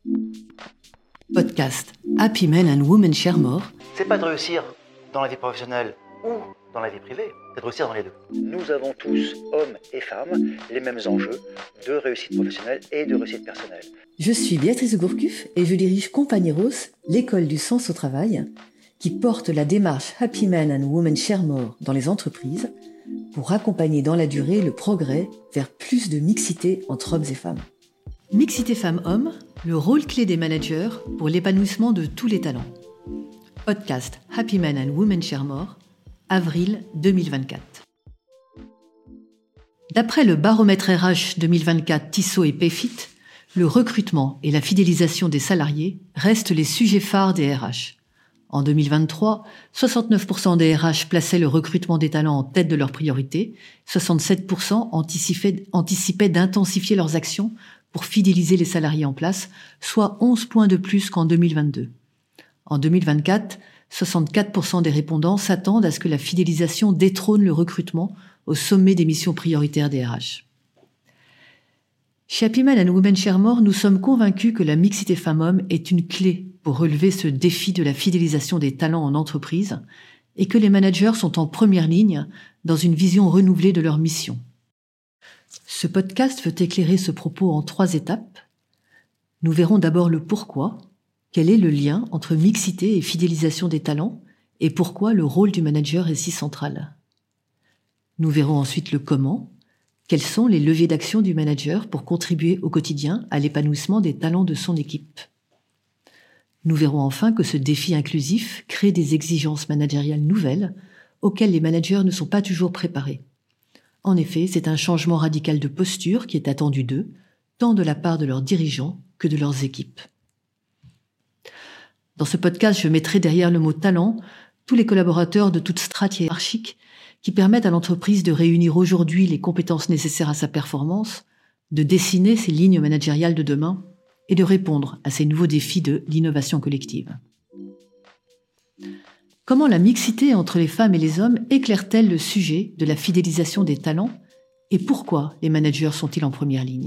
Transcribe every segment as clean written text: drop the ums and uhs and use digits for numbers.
Podcast Happy Men and Women Share More. C'est pas de réussir dans la vie professionnelle ou dans la vie privée, c'est de réussir dans les deux. Nous avons tous, hommes et femmes, les mêmes enjeux de réussite professionnelle et de réussite personnelle. Je suis Béatrice Gourcuff et je dirige Compañeros, l'école du sens au travail, qui porte la démarche Happy Men and Women Share More dans les entreprises pour accompagner dans la durée le progrès vers plus de mixité entre hommes et femmes. Mixité femmes-hommes, le rôle clé des managers pour l'épanouissement de tous les talents. Podcast Happy Men and Women Share More, avril 2024. D'après le baromètre RH 2024 Tissot et Payfit, le recrutement et la fidélisation des salariés restent les sujets phares des RH. En 2023, 69% des RH plaçaient le recrutement des talents en tête de leurs priorités, 67% anticipaient d'intensifier leurs actions pour fidéliser les salariés en place, soit 11 points de plus qu'en 2022. En 2024, 64% des répondants s'attendent à ce que la fidélisation détrône le recrutement au sommet des missions prioritaires des RH. Chez Happy Men and Women Share More, nous sommes convaincus que la mixité femmes-hommes est une clé pour relever ce défi de la fidélisation des talents en entreprise et que les managers sont en première ligne dans une vision renouvelée de leur mission. Ce podcast veut éclairer ce propos en 3 étapes. Nous verrons d'abord le pourquoi, quel est le lien entre mixité et fidélisation des talents et pourquoi le rôle du manager est si central. Nous verrons ensuite le comment, quels sont les leviers d'action du manager pour contribuer au quotidien à l'épanouissement des talents de son équipe. Nous verrons enfin que ce défi inclusif crée des exigences managériales nouvelles auxquelles les managers ne sont pas toujours préparés. En effet, c'est un changement radical de posture qui est attendu d'eux, tant de la part de leurs dirigeants que de leurs équipes. Dans ce podcast, je mettrai derrière le mot talent tous les collaborateurs de toute strate hiérarchique qui permettent à l'entreprise de réunir aujourd'hui les compétences nécessaires à sa performance, de dessiner ses lignes managériales de demain et de répondre à ces nouveaux défis de l'innovation collective. Comment la mixité entre les femmes et les hommes éclaire-t-elle le sujet de la fidélisation des talents et pourquoi les managers sont-ils en première ligne ?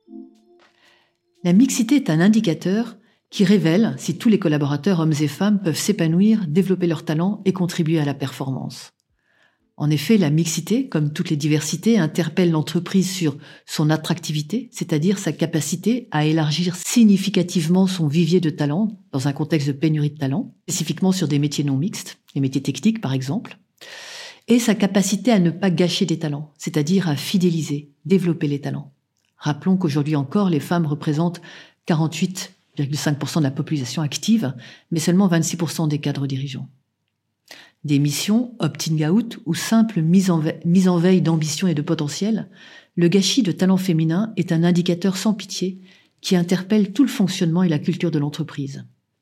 La mixité est un indicateur qui révèle si tous les collaborateurs, hommes et femmes, peuvent s'épanouir, développer leurs talents et contribuer à la performance. En effet, la mixité, comme toutes les diversités, interpelle l'entreprise sur son attractivité, c'est-à-dire sa capacité à élargir significativement son vivier de talents dans un contexte de pénurie de talents, spécifiquement sur des métiers non mixtes, les métiers techniques par exemple, et sa capacité à ne pas gâcher des talents, c'est-à-dire à fidéliser, développer les talents. Rappelons qu'aujourd'hui encore, les femmes représentent 48,5% de la population active, mais seulement 26% des cadres dirigeants. Des missions, opting out ou simple mise en veille d'ambition et de potentiel, le gâchis de talents féminins est un indicateur sans pitié qui interpelle tout le fonctionnement et la culture de l'entreprise.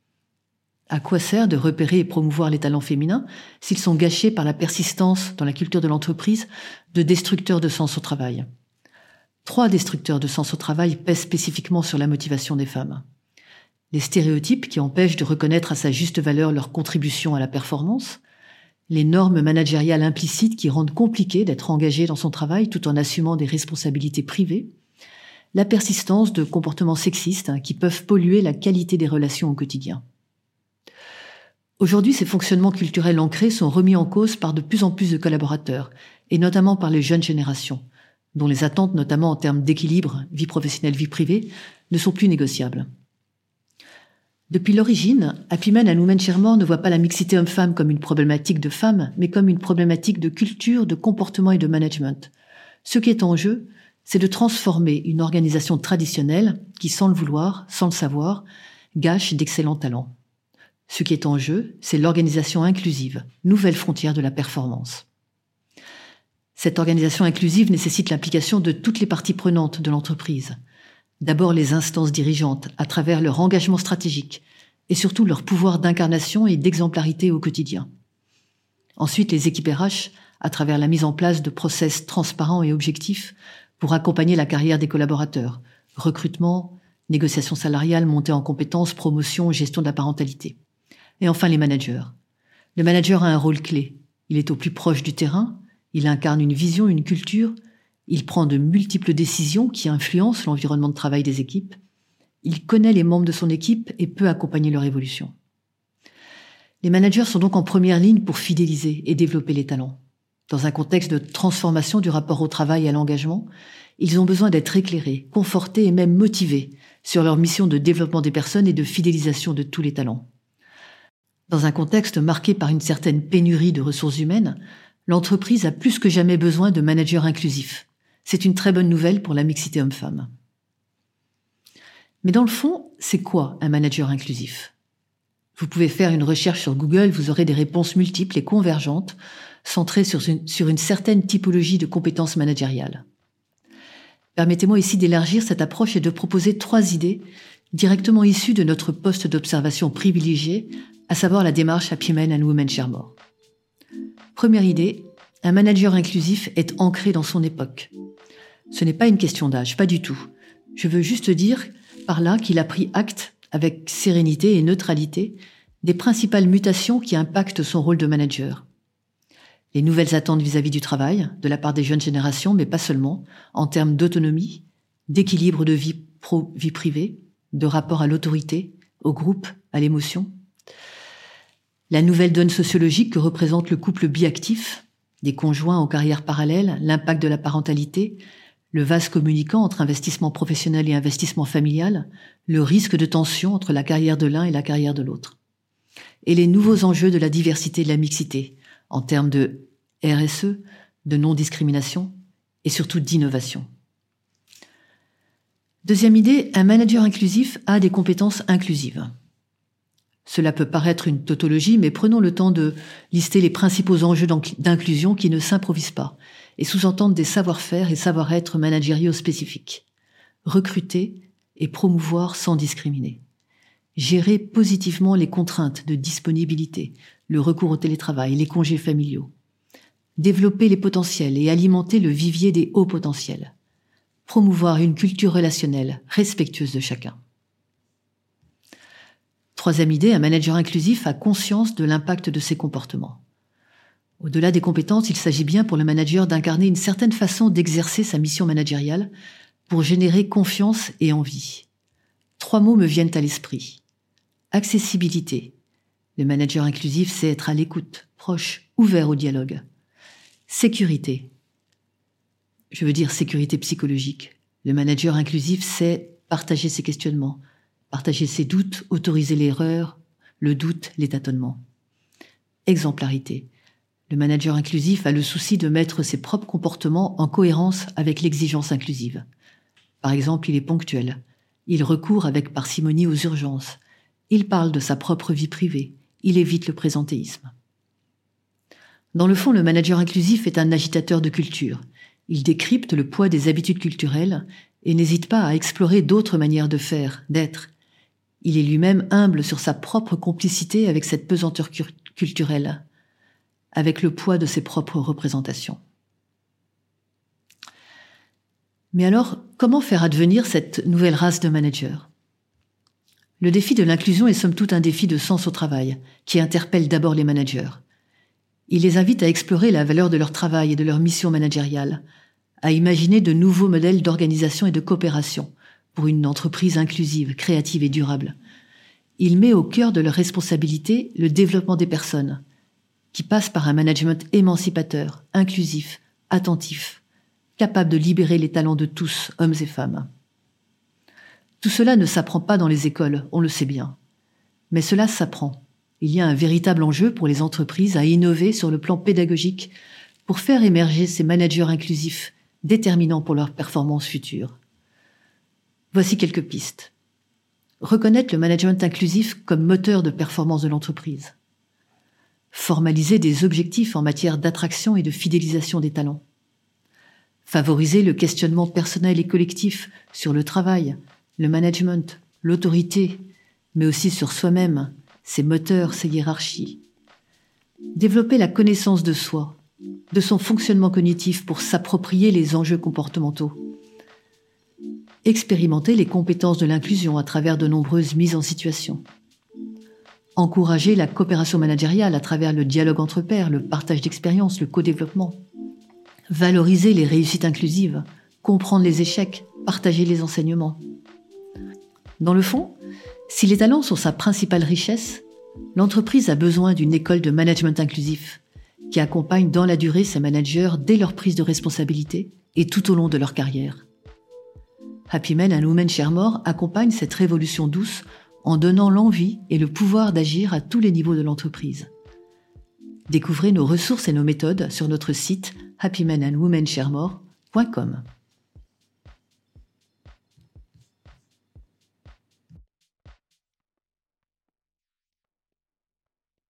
À quoi sert de repérer et promouvoir les talents féminins s'ils sont gâchés par la persistance dans la culture de l'entreprise de destructeurs de sens au travail ? 3 destructeurs de sens au travail pèsent spécifiquement sur la motivation des femmes. Les stéréotypes qui empêchent de reconnaître à sa juste valeur leur contribution à la performance, les normes managériales implicites qui rendent compliqué d'être engagé dans son travail tout en assumant des responsabilités privées, la persistance de comportements sexistes qui peuvent polluer la qualité des relations au quotidien. Aujourd'hui, ces fonctionnements culturels ancrés sont remis en cause par de plus en plus de collaborateurs, et notamment par les jeunes générations, dont les attentes, notamment en termes d'équilibre vie professionnelle, vie privée, ne sont plus négociables. Depuis l'origine, Happy Men and Women Share More ne voit pas la mixité homme-femme comme une problématique de femmes, mais comme une problématique de culture, de comportement et de management. Ce qui est en jeu, c'est de transformer une organisation traditionnelle qui, sans le vouloir, sans le savoir, gâche d'excellents talents. Ce qui est en jeu, c'est l'organisation inclusive, nouvelle frontière de la performance. Cette organisation inclusive nécessite l'implication de toutes les parties prenantes de l'entreprise. D'abord les instances dirigeantes, à travers leur engagement stratégique, et surtout leur pouvoir d'incarnation et d'exemplarité au quotidien. Ensuite, les équipes RH, à travers la mise en place de process transparents et objectifs pour accompagner la carrière des collaborateurs, recrutement, négociation salariale, montée en compétences, promotion, gestion de la parentalité. Et enfin, les managers. Le manager a un rôle clé. Il est au plus proche du terrain, il incarne une vision, une culture, il prend de multiples décisions qui influencent l'environnement de travail des équipes, Il connaît les membres de son équipe et peut accompagner leur évolution. Les managers sont donc en première ligne pour fidéliser et développer les talents. Dans un contexte de transformation du rapport au travail et à l'engagement, ils ont besoin d'être éclairés, confortés et même motivés sur leur mission de développement des personnes et de fidélisation de tous les talents. Dans un contexte marqué par une certaine pénurie de ressources humaines, l'entreprise a plus que jamais besoin de managers inclusifs. C'est une très bonne nouvelle pour la mixité homme-femme. Mais dans le fond, c'est quoi un manager inclusif ? Vous pouvez faire une recherche sur Google, vous aurez des réponses multiples et convergentes, centrées sur une certaine typologie de compétences managériales. Permettez-moi ici d'élargir cette approche et de proposer 3 idées directement issues de notre poste d'observation privilégié, à savoir la démarche Happy Men and Women Share More. Première idée, un manager inclusif est ancré dans son époque. Ce n'est pas une question d'âge, pas du tout. Je veux juste dire par là qu'il a pris acte, avec sérénité et neutralité, des principales mutations qui impactent son rôle de manager. Les nouvelles attentes vis-à-vis du travail, de la part des jeunes générations, mais pas seulement, en termes d'autonomie, d'équilibre de vie pro-vie privée, de rapport à l'autorité, au groupe, à l'émotion. La nouvelle donne sociologique que représente le couple biactif, des conjoints en carrière parallèle, l'impact de la parentalité, le vase communicant entre investissement professionnel et investissement familial, le risque de tension entre la carrière de l'un et la carrière de l'autre. Et les nouveaux enjeux de la diversité et de la mixité, en termes de RSE, de non-discrimination et surtout d'innovation. Deuxième idée, un manager inclusif a des compétences inclusives. Cela peut paraître une tautologie, mais prenons le temps de lister les principaux enjeux d'inclusion qui ne s'improvisent pas et sous-entendent des savoir-faire et savoir-être managériaux spécifiques. Recruter et promouvoir sans discriminer. Gérer positivement les contraintes de disponibilité, le recours au télétravail, les congés familiaux. Développer les potentiels et alimenter le vivier des hauts potentiels. Promouvoir une culture relationnelle respectueuse de chacun. Troisième idée, un manager inclusif a conscience de l'impact de ses comportements. Au-delà des compétences, il s'agit bien pour le manager d'incarner une certaine façon d'exercer sa mission managériale pour générer confiance et envie. 3 mots me viennent à l'esprit. Accessibilité. Le manager inclusif sait être à l'écoute, proche, ouvert au dialogue. Sécurité. Je veux dire sécurité psychologique. Le manager inclusif sait partager ses questionnements, partager ses doutes, autoriser l'erreur, le doute, les tâtonnements. Exemplarité. Le manager inclusif a le souci de mettre ses propres comportements en cohérence avec l'exigence inclusive. Par exemple, il est ponctuel. Il recourt avec parcimonie aux urgences. Il parle de sa propre vie privée. Il évite le présentéisme. Dans le fond, le manager inclusif est un agitateur de culture. Il décrypte le poids des habitudes culturelles et n'hésite pas à explorer d'autres manières de faire, d'être. Il est lui-même humble sur sa propre complicité avec cette pesanteur culturelle, avec le poids de ses propres représentations. Mais alors, comment faire advenir cette nouvelle race de managers ? Le défi de l'inclusion est somme toute un défi de sens au travail, qui interpelle d'abord les managers. Il les invite à explorer la valeur de leur travail et de leur mission managériale, à imaginer de nouveaux modèles d'organisation et de coopération pour une entreprise inclusive, créative et durable. Il met au cœur de leur responsabilité le développement des personnes, qui passe par un management émancipateur, inclusif, attentif, capable de libérer les talents de tous, hommes et femmes. Tout cela ne s'apprend pas dans les écoles, on le sait bien. Mais cela s'apprend. Il y a un véritable enjeu pour les entreprises à innover sur le plan pédagogique pour faire émerger ces managers inclusifs déterminants pour leur performance future. Voici quelques pistes. Reconnaître le management inclusif comme moteur de performance de l'entreprise. Formaliser des objectifs en matière d'attraction et de fidélisation des talents. Favoriser le questionnement personnel et collectif sur le travail, le management, l'autorité, mais aussi sur soi-même, ses moteurs, ses hiérarchies. Développer la connaissance de soi, de son fonctionnement cognitif pour s'approprier les enjeux comportementaux. Expérimenter les compétences de l'inclusion à travers de nombreuses mises en situation. Encourager la coopération managériale à travers le dialogue entre pairs, le partage d'expériences, le co-développement. Valoriser les réussites inclusives, comprendre les échecs, partager les enseignements. Dans le fond, si les talents sont sa principale richesse, l'entreprise a besoin d'une école de management inclusif qui accompagne dans la durée ses managers dès leur prise de responsabilité et tout au long de leur carrière. Happy Men & Women Share More accompagne cette révolution douce en donnant l'envie et le pouvoir d'agir à tous les niveaux de l'entreprise. Découvrez nos ressources et nos méthodes sur notre site happymensandwomensharemore.com.